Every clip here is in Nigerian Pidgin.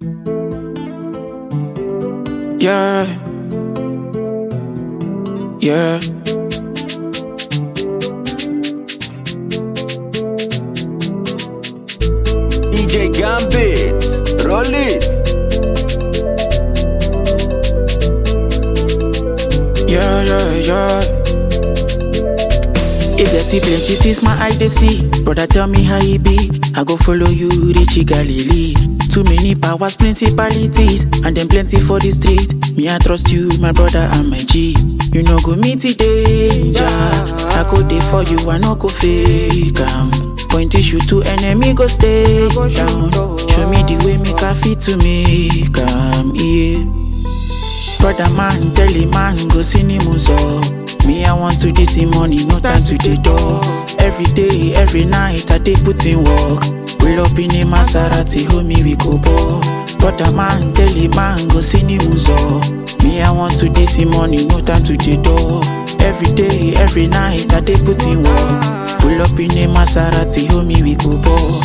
Yeah. Yeah. DJ Gambit, roll it. Yeah. If dirty plenty things my eye they see, brother tell me how it be. I go follow you, Richie Galilee. Too many powers, principalities, and then plenty for the street. Me I trust you, my brother and my G. You know go meet the danger. I go there for you, I no go fake point issue to enemy, go stay down. Show me the way, make a fit to make yeah. Brother man, tell him man, go see him me, I want to this money, no time to the door. Every day, every night, I dey put in work. Pull up in a Maserati, homie, we go ball. Brother man, tell him man, go see him me, I want to this money, no time to the door. Every day, every night, I dey put in work. Pull up in a Maserati, homie, we go ball.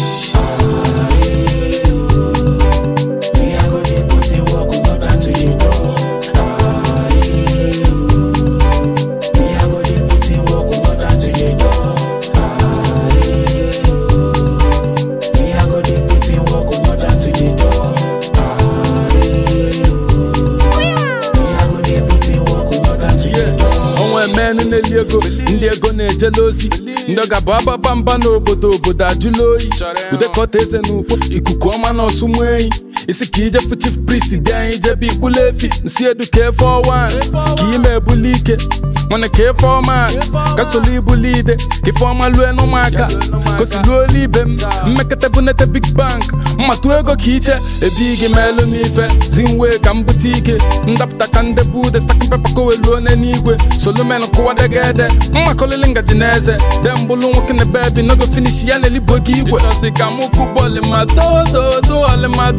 Ndị ego na-ejele ozi ndị ọ ga-abụ agbabamba n'obodo ajụla oyi udekọta eze n'ukwu ikuku ọma na ọsụmụ enyi isi ka ije fu chief priest dị anyị jebe ikpulu efi nsi edu K41 ka ime ebuli ike nwana K4man ka solo ibuli ide ife ọma lue n'ụmụaka kosiluo olu ibe m mmekọta bunete big bank mmatu ego ka iche ebi gị melu m ife zinwe ka mbute ike ndapụta ka ndebu ude stakin pepa koweluo n'eluigwe solumen kụwadegede mmakolili ngaji n'eze dembulu nwoke na bebi nogo finish ya n'elibo gị igwe ịchọsi ka mụ kụbọ olemadododo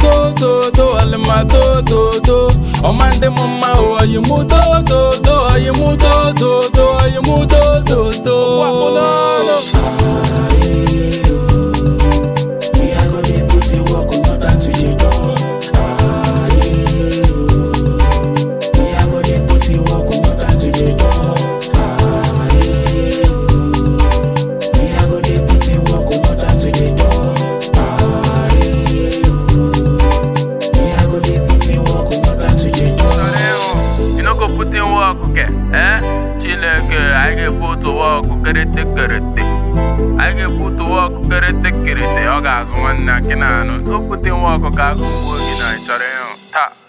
olemadododo ọma ndị m mma oyimudododo oyimudododo oyimudododo I get put to work, kerete. I get put to work, kerete. Ogas one na kinano. Go put in work, go in a choreo.